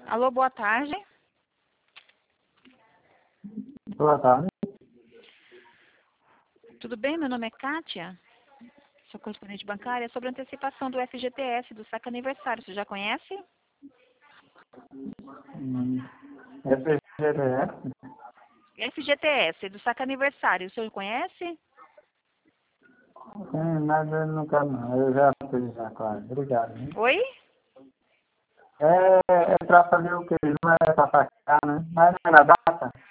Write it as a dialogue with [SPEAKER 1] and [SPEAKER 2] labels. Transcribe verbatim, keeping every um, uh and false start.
[SPEAKER 1] Alô, boa tarde.
[SPEAKER 2] Boa tarde.
[SPEAKER 1] Tudo bem? Meu nome é Kátia. Sou correspondente bancária sobre a antecipação do F G T S, do saque aniversário. Você já conhece?
[SPEAKER 2] Hum, F G T S?
[SPEAKER 1] F G T S, do saque aniversário. O senhor conhece?
[SPEAKER 2] Sim, mas eu nunca não. Eu já fiz já, claro. Obrigado. Hein?
[SPEAKER 1] Oi?
[SPEAKER 2] É, é para fazer o quê? Não é para sacar, né? Mas não é na data?